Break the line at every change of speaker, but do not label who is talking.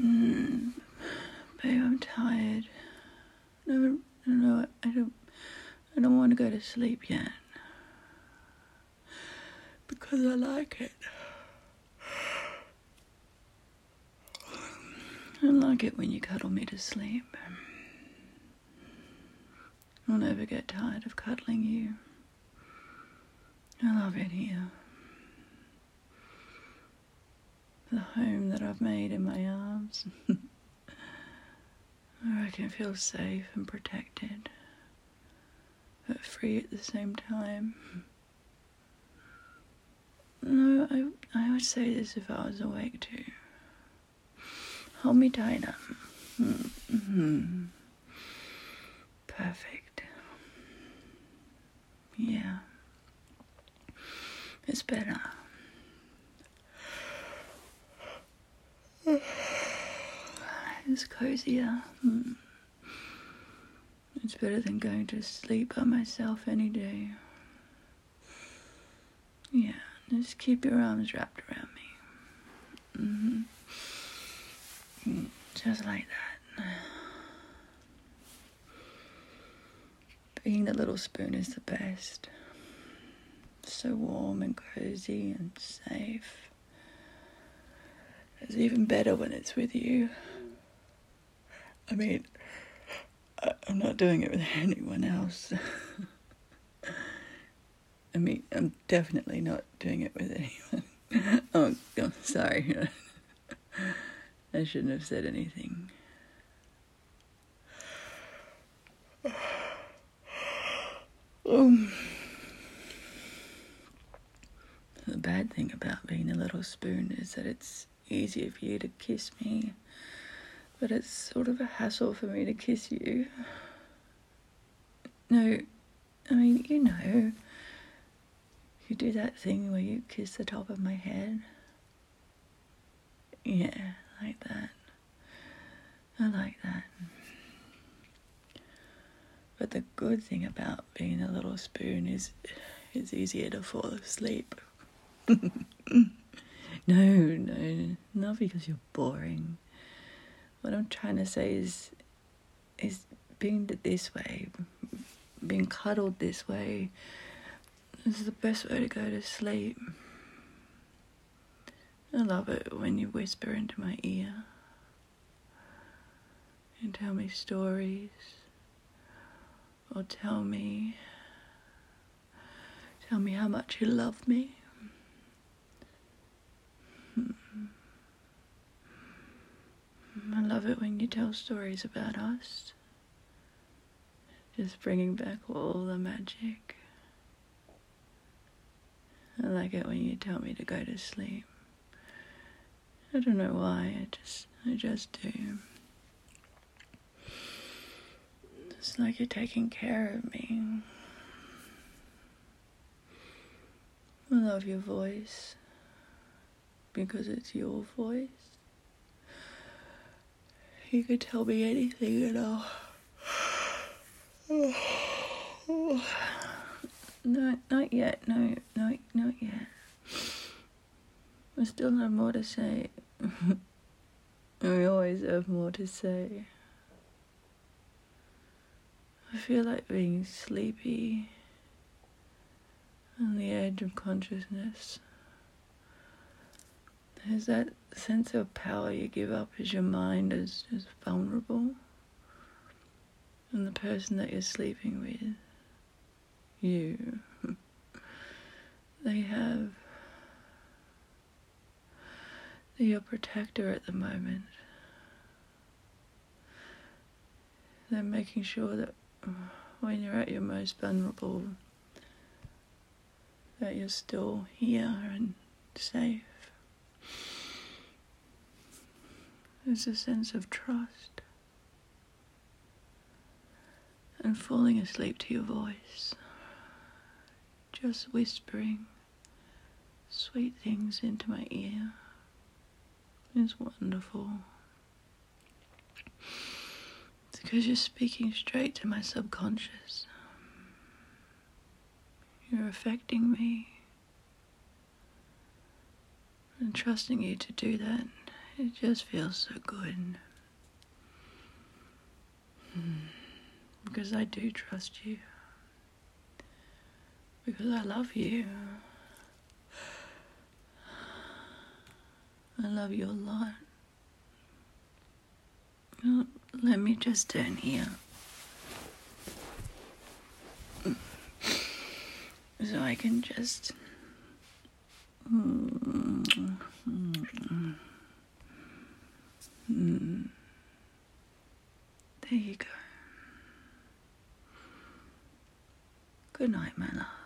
Babe, I'm tired. No, I don't want to go to sleep yet. Because I like it. I like it when you cuddle me to sleep. I'll never get tired of cuddling you. I love it here. The home that I've made in my arms. Where I can feel safe and protected, but free at the same time. No, I would say this if I was awake too. Hold me tighter. Mm-hmm. Perfect. Yeah. It's better. It's cozier. It's better than going to sleep by myself any day. Yeah, just keep your arms wrapped around me. Just like that. Being the little spoon is the best. So warm and cozy and safe. It's even better when it's with you. I mean, I'm not doing it with anyone else. I mean, I'm definitely not doing it with anyone. Oh, sorry. I shouldn't have said anything. The bad thing about being a little spoon is that it's easier for you to kiss me, but it's sort of a hassle for me to kiss you. No, I mean, you do that thing where you kiss the top of my head. Yeah, like that. I like that. But the good thing about being a little spoon is it's easier to fall asleep. No, not because you're boring. What I'm trying to say is being this way, being cuddled this way, is the best way to go to sleep. I love it when you whisper into my ear and tell me stories, or tell me how much you love me. I love it when you tell stories about us, just bringing back all the magic. I like it when you tell me to go to sleep. I don't know why, I just do. It's like you're taking care of me. I love your voice, because it's your voice. You could tell me anything at all. No, not yet. No, not yet. I still have more to say. We always have more to say. I feel like being sleepy on the edge of consciousness. There's that sense of power you give up as your mind is vulnerable. And the person that you're sleeping with, they're your protector at the moment. They're making sure that when you're at your most vulnerable, that you're still here and safe. There's a sense of trust. And falling asleep to your voice. Just whispering sweet things into my ear is wonderful. It's because you're speaking straight to my subconscious. You're affecting me. And trusting you to do that It just feels so good. Because I do trust you. Because I love you. I love you a lot. Let me just turn here. So I can just... There you go. Good night, my love.